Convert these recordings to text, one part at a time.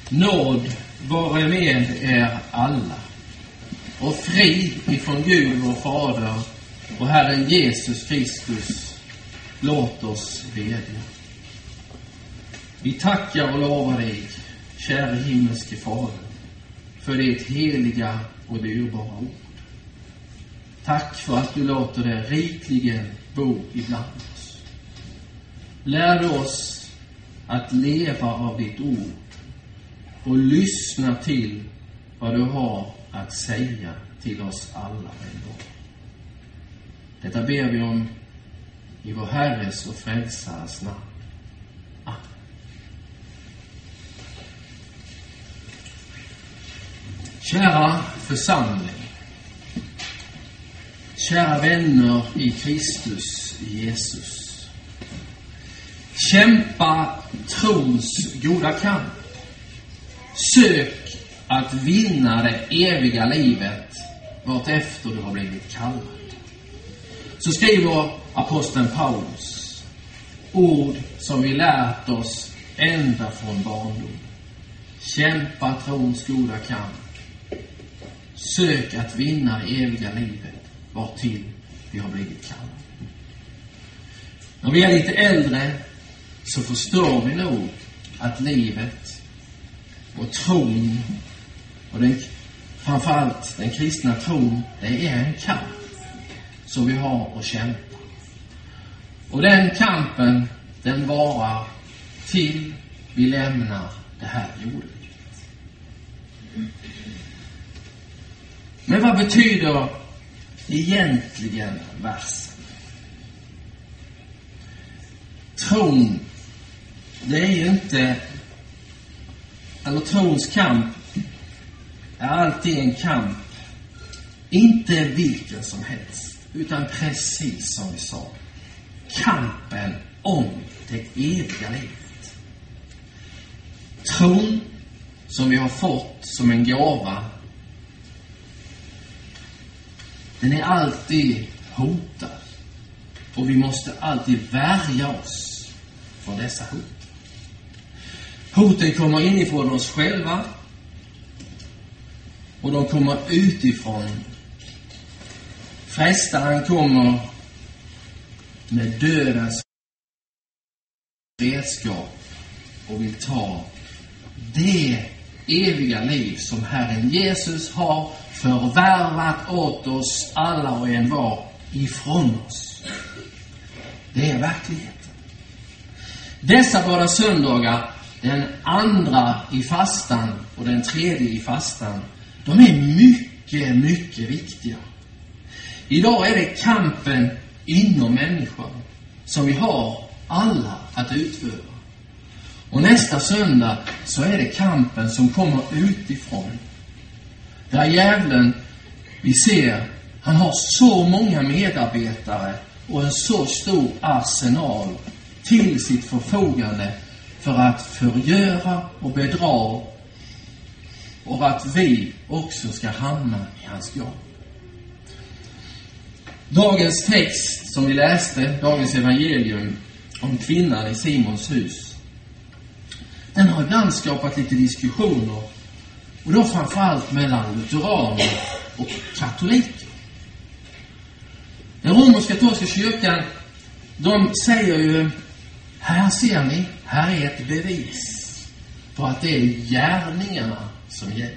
Nåd vare med er alla och fri ifrån Gud vår Fader och Herren Jesus Kristus. Låt oss bedja. Vi tackar och lovar dig, kära himmelske Fader, för ditt heliga och dyrbara ord. Tack för att du låter det rikligen bo ibland oss. Lär oss att leva av ditt ord och lyssna till vad du har att säga till oss alla en gång. Detta ber vi om i vår Herres och Frälsares namn. Amen. Kära församling, kära vänner i Kristus Jesus. Kämpa trons goda kamp. Sök att vinna det eviga livet vart efter du har blivit kallad. Så skriver aposteln Paulus, ord som vi lärt oss ända från barndom. Kämpa trons goda kamp. Sök att vinna det eviga livet vart till vi har blivit kallade. När vi är lite äldre så förstår vi nog att livet och tron och framförallt den kristna tron, det är en kamp som vi har att kämpa. Och den kampen, den varar till vi lämnar det här jordelivet. Men vad betyder egentligen versen? Tron, det är ju inte, eller trons kamp är alltid en kamp, inte vilken som helst, utan precis som vi sa, kampen om det eviga livet. Tron som vi har fått som en gåva, den är alltid hotad. Och vi måste alltid värja oss från dessa hot. Hoten kommer inifrån oss själva. Och de kommer utifrån. Frestaren kommer med dödens redskap och vill ta det eviga liv som Herren Jesus har förvärvat åt oss alla och en var ifrån oss. Det är verkligheten. Dessa båda söndagar, den andra i fastan och den tredje i fastan, de är mycket, mycket viktiga. Idag är det kampen inom människan som vi har alla att utföra. Och nästa söndag så är det kampen som kommer utifrån. Där djävulen, vi ser, han har så många medarbetare och en så stor arsenal till sitt förfogande för att förgöra och bedra, och att vi också ska hamna i hans garn. Dagens text som vi läste, dagens evangelium om kvinnan i Simons hus, den har ibland skapat lite diskussioner, och då framförallt mellan lutheraner och katoliker. Den romersk-katolska kyrkan, de säger ju, här ser ni, här är ett bevis på att det är gärningarna som gäller.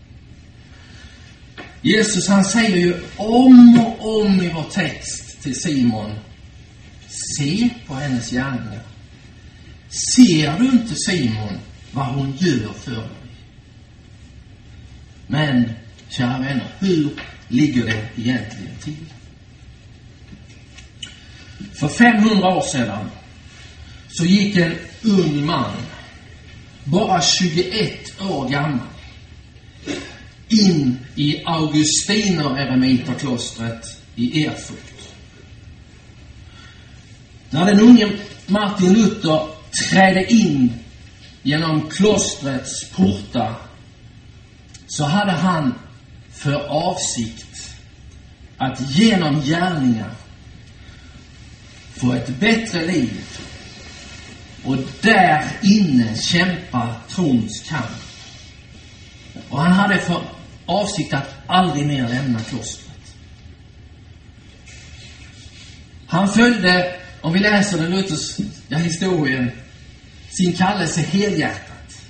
Jesus, han säger ju om och om i vår text till Simon, se på hennes gärningar. Ser du inte, Simon, vad hon gör för dig? Men, kära vänner, hur ligger det egentligen till? För 500 år sedan så gick en ung man, bara 21 år gammal, in i Augustiner-eremiterklostret i Erfurt. När den unge Martin Luther trädde in genom klostrets portar, så hade han för avsikt att genom gärningar få ett bättre liv och där inne kämpa trons kamp Och han hade för avsikt att aldrig mer lämna klostret. Han följde, om vi läser den lutherska historien, sin kallelse helhjärtat.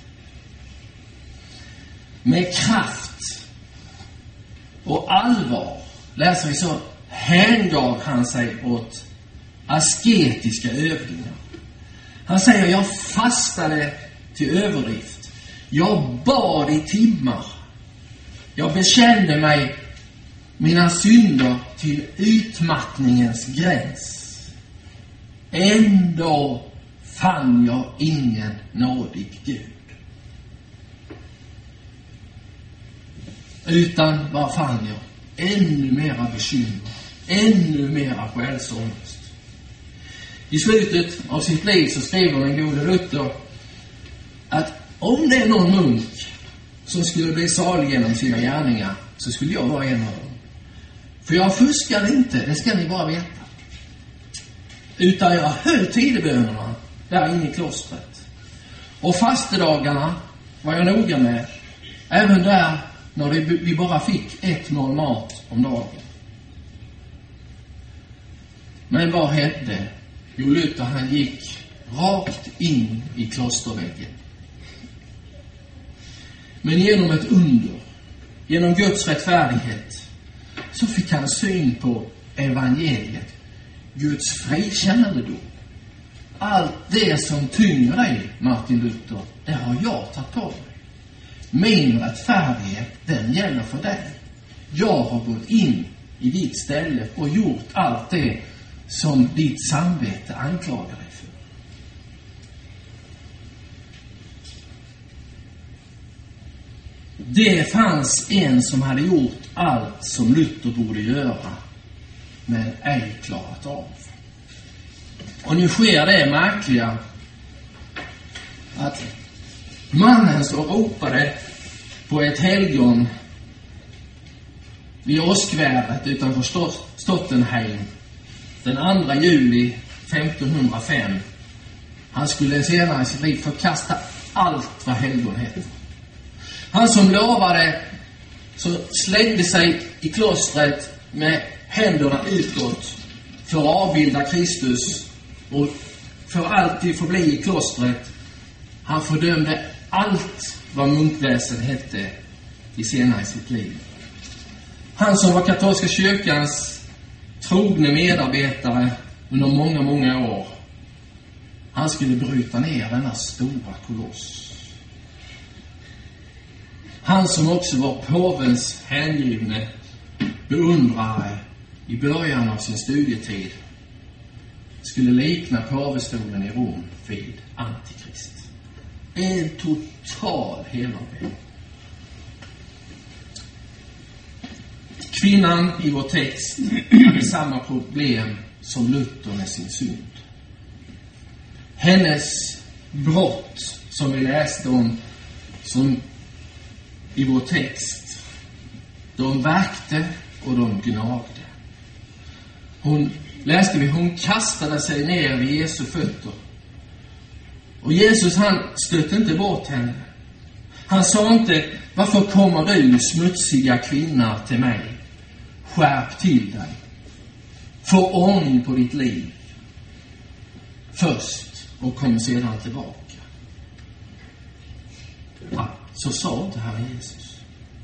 Med kraft och allvar, läser vi så, hängav han sig åt asketiska övningar. Han säger, jag fastade till överdrift. Jag bad i timmar. Jag bekände mig mina synder till utmattningens gräns. Ändå fann jag ingen nådig Gud. Utan vad fann jag? Ännu mera bekymmer. Ännu mera själsångest. I slutet av sitt liv så skriver den gode Luther att om det är någon munk som skulle bli salig genom sina gärningar, så skulle jag vara en av dem. För jag fuskar inte, det ska ni bara veta. Utan jag höll tidebönerna där inne i klostret. Och fastedagarna var jag noga med. Även där när vi bara fick ett mål mat om dagen. Men vad hände? Jo, Luther han gick rakt in i klosterväggen. Men genom ett under, genom Guds rättfärdighet, så fick han syn på evangeliet, Guds frikännedom. Allt det som tynger dig, Martin Luther, det har jag tagit på mig. Min rättfärdighet, den gäller för dig. Jag har gått in i ditt ställe och gjort allt det som ditt samvete anklagar dig för. Det fanns en som hade gjort allt som Luther borde göra, men ej klarat av. Och nu sker det märkliga att mannen som ropade på ett helgon vid åskvädret utanför Stottenheim den 2 juli 1505, han skulle senare i sitt liv förkasta allt vad helgon heter. Han som lovade så slängde sig i klostret med händerna utåt för att avbilda Kristus och för alltid få bli i klostret. Han fördömde allt vad munkväsen hette i senare i sitt liv. Han som var katolska kyrkans trogne medarbetare under många, många år, han skulle bryta ner denna stora koloss. Han som också var påvens hängivne beundrare i början av sin studietid skulle likna påvestolen i Rom vid Antikrist. En total helomvändning. Kvinnan i vår text hade samma problem som Luther med sin synd. Hennes brott som vi läste om som i vår text, de värkte och de gnagde. Hon kastade sig ner vid Jesu fötter. Och Jesus, han stötte inte bort henne. Han sa inte, varför kommer du smutsiga kvinna till mig? Skärp till dig. Få ordning på ditt liv först och kom sedan tillbaka. Ja, så sa inte Herre Jesus.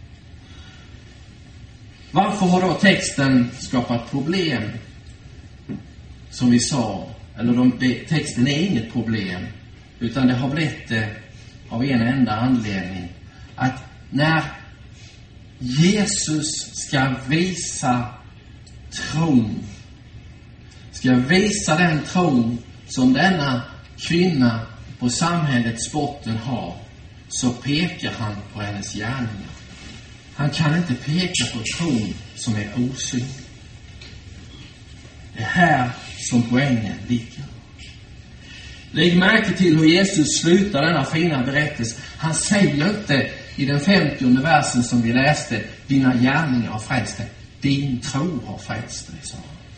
Varför har då texten skapat problem? Som vi sa, texten är inget problem, utan det har blivit det av en enda anledning. Att när Jesus ska visa tron, ska visa den tron som denna kvinna på samhällets botten har, så pekar han på hennes gärningar. Han kan inte peka på tron som är osynlig. Det är här som poängen ligger. Lägg märke till hur Jesus slutar denna fina berättelse. Han säger inte i den 50:e versen som vi läste, dina gärningar har frälst dig. Din tro har frälst dig, sa han.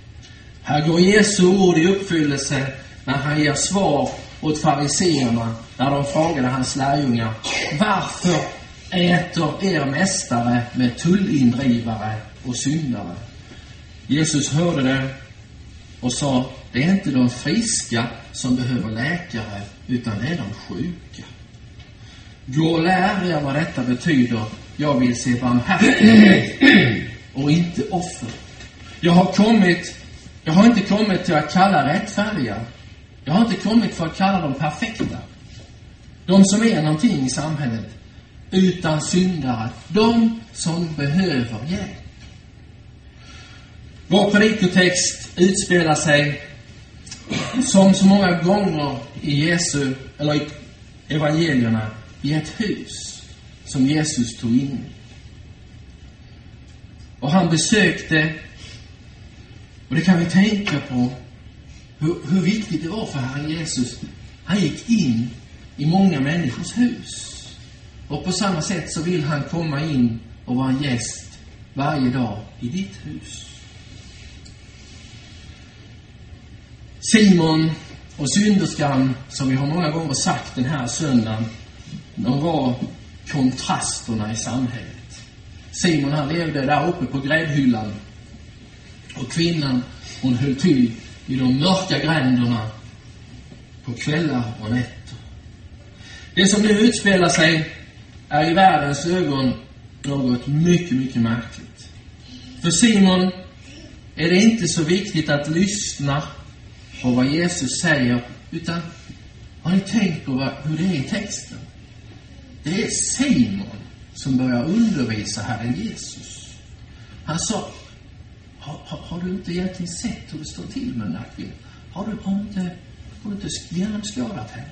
Här går Jesu ord i uppfyllelse när han ger svar åt fariseerna när de frågade hans lärjungar: varför äter er mästare med tullindrivare och syndare? Jesus hörde det och sa: det är inte de friska som behöver läkare, utan det är de sjuka. Gå och lär er vad detta betyder. Jag vill se barmhärtighet och inte offer. Jag har inte kommit till att kalla rättfärdiga. Jag har inte kommit för att kalla dem perfekta. De som är någonting i samhället, utan syndare. De som behöver hjälp. Vår predikotext utspelar sig som så många gånger i evangelierna i ett hus som Jesus tog in i. Och han besökte, och det kan vi tänka på hur viktigt det var för Herren Jesus. Han gick in i många människors hus. Och på samma sätt så vill han komma in och vara en gäst varje dag i ditt hus. Simon och synderskan, som vi har många gånger sagt den här söndagen, de var kontrasterna i samhället. Simon, han levde där uppe på grädhyllan, och kvinnan, hon höll till i de mörka gränderna på kvällar och nätter. Det som nu utspelar sig är i världens ögon något mycket, mycket märkligt. För Simon är det inte så viktigt att lyssna på vad Jesus säger, utan har ni tänkt på hur det är i texten? Det är Simon som börjar undervisa Herren Jesus. Han sa: har du inte egentligen sett hur det står till med den här kvinnan? Har du inte genomskådat henne?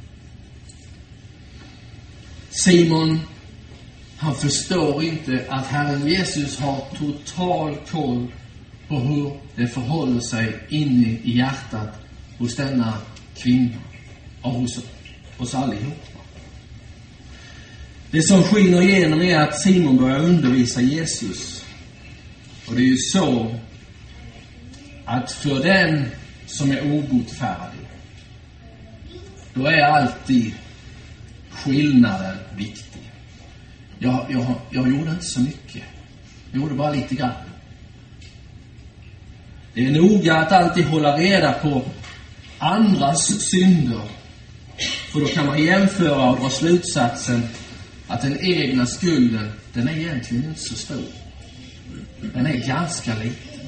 Simon, han förstår inte att Herren Jesus har total koll på hur det förhåller sig inne i hjärtat hos denna kvinna och hos oss allihopa. Det som skiner igenom är att Simon börjar undervisa Jesus. Och det är ju så att för den som är obotfärdig, då är alltid skillnaden viktig. Jag gjorde inte så mycket. Jag gjorde bara lite grann. Det är noga att alltid hålla reda på andras synder. För då kan man jämföra och dra slutsatsen att den egna skulden, den är egentligen inte så stor. Den är ganska liten.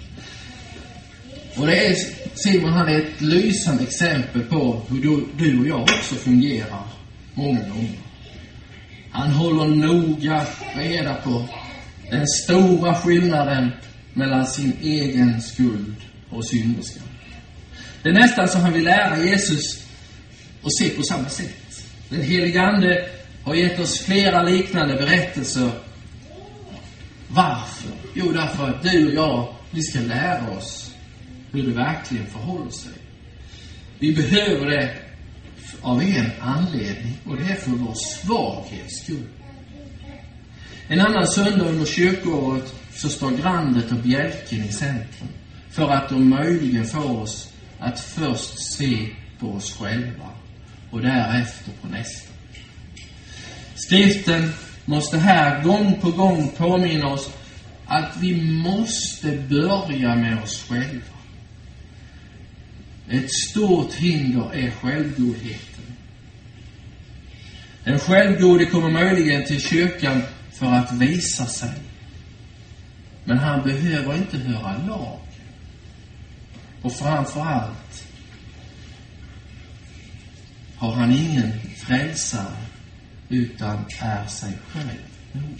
Och det är, Simon, han är ett lysande exempel på hur du och jag också fungerar många gånger. Han håller noga reda på den stora skillnaden mellan sin egen skuld och synderskan. Det är nästan så han vill lära Jesus att se på samma sätt. Den helige Ande har gett oss flera liknande berättelser. Varför? Jo, därför att du och jag, vi ska lära oss hur det verkligen förhåller sig. Vi behöver det av en anledning, och det är för vår svaghets skull. En annan söndag under kyrkoåret så står grandet och bjälken i centrum, för att de möjligen får oss att först se på oss själva och därefter på nästa. Skriften måste här gång på gång påminna oss att vi måste börja med oss själva. Ett stort hinder är självgodheten. Den självgode kommer möjligen till kyrkan för att visa sig. Men han behöver inte höra lag. Och framförallt har han ingen frälsare, utan är sig själv nog.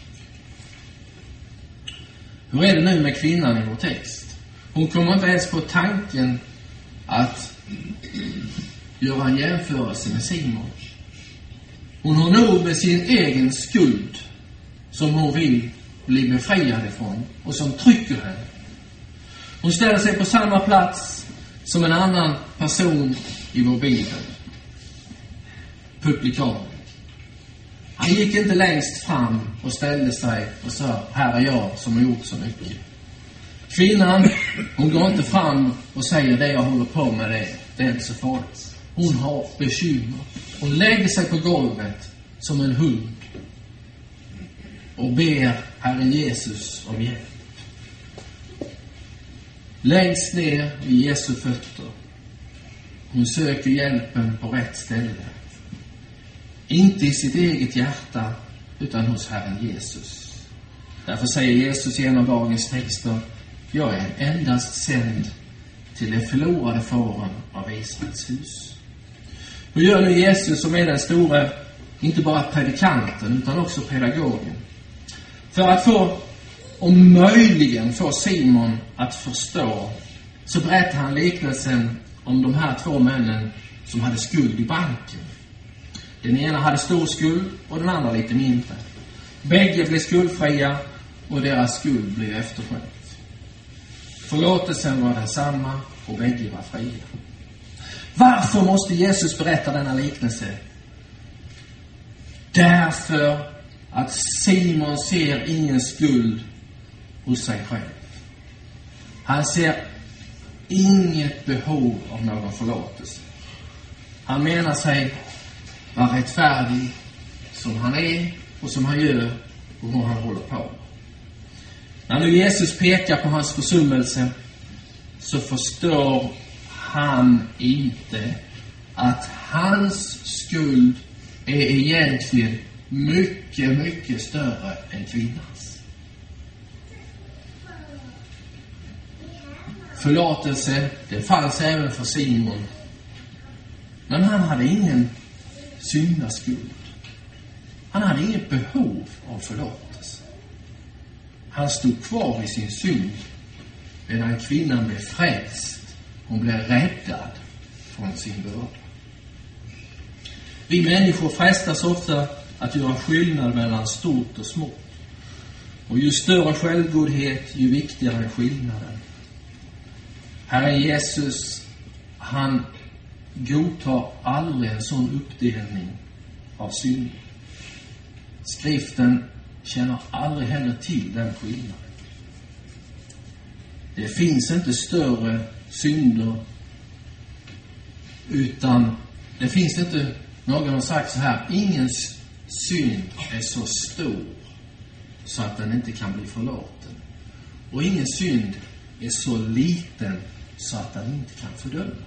Hur är det nu med kvinnan i vår text? Hon kommer inte ens på tanken att göra en jämförelse med Simon. Hon har nog med sin egen skuld som hon vill bli befriad ifrån och som trycker henne. Hon ställer sig på samma plats som en annan person i vår bibel. Publikanen. Han gick inte längst fram och ställde sig och sa: här är jag som har gjort så mycket. Kvinnan, hon går inte fram och säger: det jag håller på med, det är inte så farligt. Hon har bekymmer. Hon lägger sig på golvet som en hund och ber Herren Jesus om hjälp. Längst ner vid Jesu fötter. Hon söker hjälpen på rätt ställe. Inte i sitt eget hjärta utan hos Herren Jesus. Därför säger Jesus genom dagens texter: jag är endast sänd till de förlorade fåren av Israels hus. Hur gör nu Jesus, som är den stora, inte bara predikanten utan också pedagogen? För att om möjligen få Simon att förstå, så berättar han liknelsen om de här två männen som hade skuld i banken. Den ena hade stor skuld och den andra lite mindre. Bägge blev skuldfria och deras skuld blev efterskänkt. Förlåtelsen var densamma och bägge var fria. Varför måste Jesus berätta denna liknelse? Därför att Simon ser ingen skuld hos sig själv. Han ser inget behov av någon förlåtelse. Han menar sig vara rättfärdig som han är och som han gör och hur han håller på. När nu Jesus pekar på hans försummelse, så förstår han inte att hans skuld är egentligen mycket, mycket större än kvinnans. Förlåtelse, det fanns även för Simon. Men han hade ingen syndaskuld. Han hade inget behov av förlåtelse. Han stod kvar i sin synd, medan kvinnan blev frälst. Hon blev räddad från sin börda. Vi människor frestas ofta att göra skillnad mellan stort och smått. Och ju större självgodhet, ju viktigare är skillnaden. Herren Jesus, han godtar aldrig en sån uppdelning av synd. Skriften känner aldrig heller till den skillnaden. Det finns inte större synder, utan det finns inte, någon har sagt så här: ingen synd är så stor så att den inte kan bli förlåten. Och ingen synd är så liten så att den inte kan fördöma.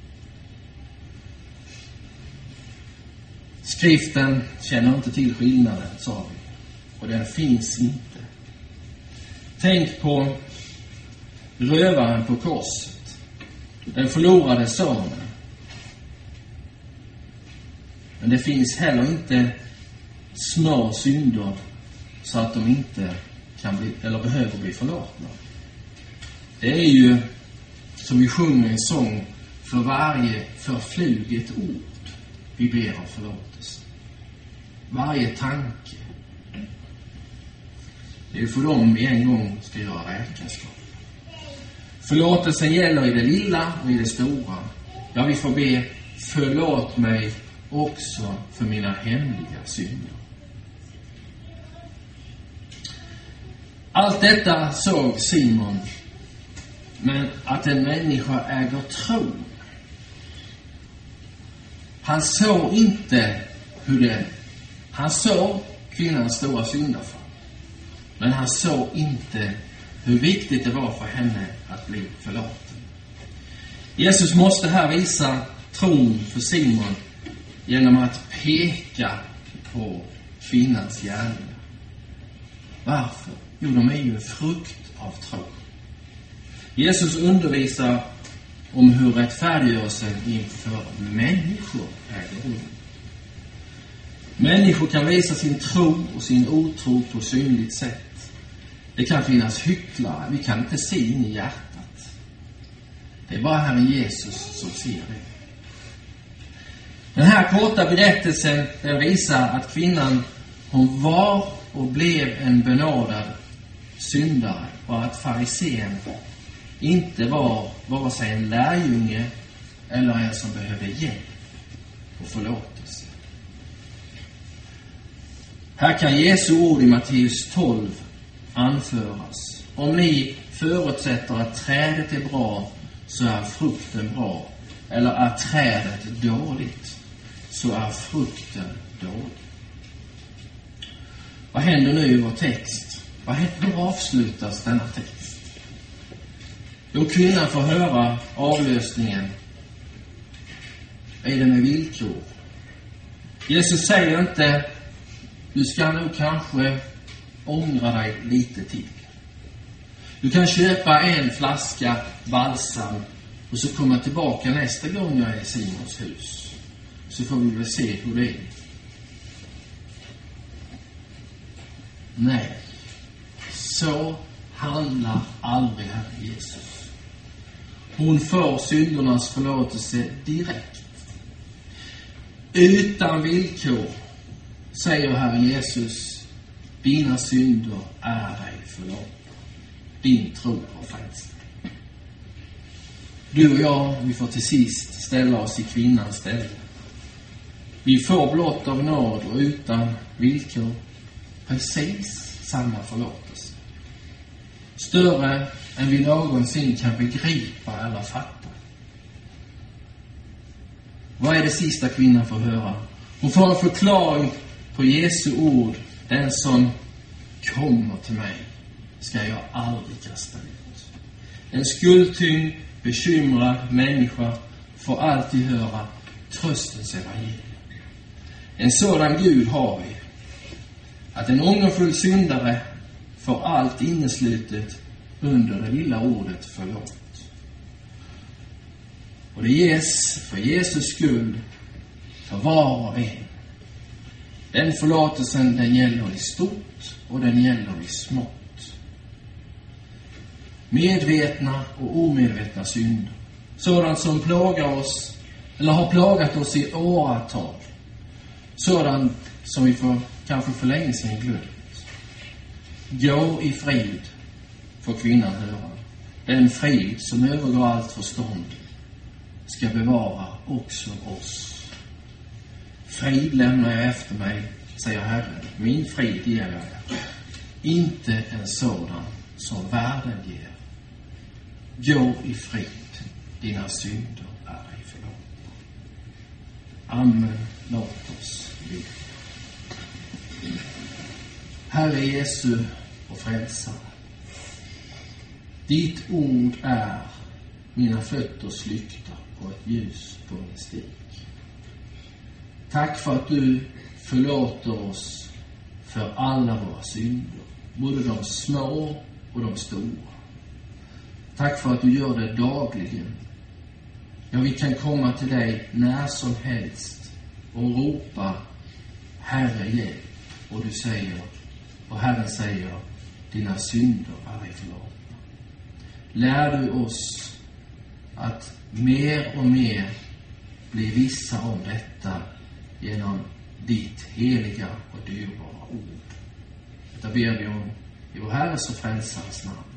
Skriften känner inte till skillnaden, sa vi. Och den finns inte. Tänk på rövaren på korset. Den förlorade sonen. Men det finns heller inte små synder så att de inte kan bli eller behöver bli förlåtna. Det är ju, som vi sjunger en sång, för varje förfluget ord vi ber om förlåtelse. Varje tanke. Det är för dem vi en gång ska göra räkenskap. Förlåtelsen gäller i det lilla och i det stora. Ja, vi får be: förlåt mig också för mina hemliga synder. Allt detta såg Simon, men att en människa äger tro. Han såg inte han såg kvinnans stora syndafall, men han såg inte hur viktigt det var för henne att bli förlåten. Jesus måste här visa tron för Simon genom att peka på kvinnans gärningar. Varför? Jo, de är ju frukt av tro. Jesus undervisar om hur rättfärdiggörelsen inför människor äger rum. Människor kan visa sin tro och sin otro på synligt sätt. Det kan finnas hycklare, vi kan inte se in i hjärtat. Det är bara Herren Jesus som ser det. Den här korta berättelsen, den visar att kvinnan, hon var och blev en benådad syndare, och att farisén inte var vare sig en lärjunge eller en som behövde hjälp och förlåtelse. Här kan Jesu ord i Matteus 12 anföras: om ni förutsätter att trädet är bra, så är frukten bra. eller är trädet dåligt, så är frukten dålig. Vad händer nu i vår text? Hur avslutas denna text? Jo, kvinnan får höra avlösningen. Är det med villkor? Jesus säger inte, du ska nog kanske ångra dig lite till. Du kan köpa en flaska balsam och så komma tillbaka nästa gång jag är i Simons hus. Så får vi väl se hur det är. Nej, så handlar aldrig Herre Jesus. Hon får syndernas förlåtelse direkt. Utan villkor säger Herre Jesus, dina synder är dig förlåtna. Din tro har frälst. Du och jag, vi får till sist ställa oss i kvinnans ställe. Vi får blott av nåd och utan villkor precis samma förlåtelse. Större än vi någonsin kan begripa eller fatta. Vad är det sista kvinnan får höra? Hon får en förklaring på Jesu ord. Den som kommer till mig ska jag aldrig kasta ut. En skuldtyngd, bekymrad människa får alltid höra tröstens evangelium. En sådan Gud har vi. Att en ångerfull syndare får allt inneslutet under det lilla ordet förlåt. Och det ges för Jesus skull för var och en. Den förlåtelsen, den gäller i stort och den gäller i smått. Medvetna och omedvetna synder. Sådant som plågar oss eller har plågat oss i åratal. Sådant som vi kanske för länge sedan glömt. Gå i frid, får kvinnan höra. Den frid som övergår allt förstånd ska bevara också oss. Frid lämnar jag efter mig, säger Herren. Min frid ger jag er. Inte en sådan som världen ger. Gå i frid, dina synder är dig förlåtna. Amen, låt oss be. Herre Jesu och frälsare, ditt ord är mina fötters lykta och ett ljus på min stig. Tack för att du förlåter oss för alla våra synder, både de små och de stora. Tack för att du gör det dagligen. Ja, vi kan komma till dig när som helst och ropa, Herre hjälp. Och du säger, och Herren säger, dina synder är dig förlåtna. Lär du oss att mer och mer bli vissa om detta genom ditt heliga och dyrbara ord. Detta ber vi om i vår Herres och frälsares namn.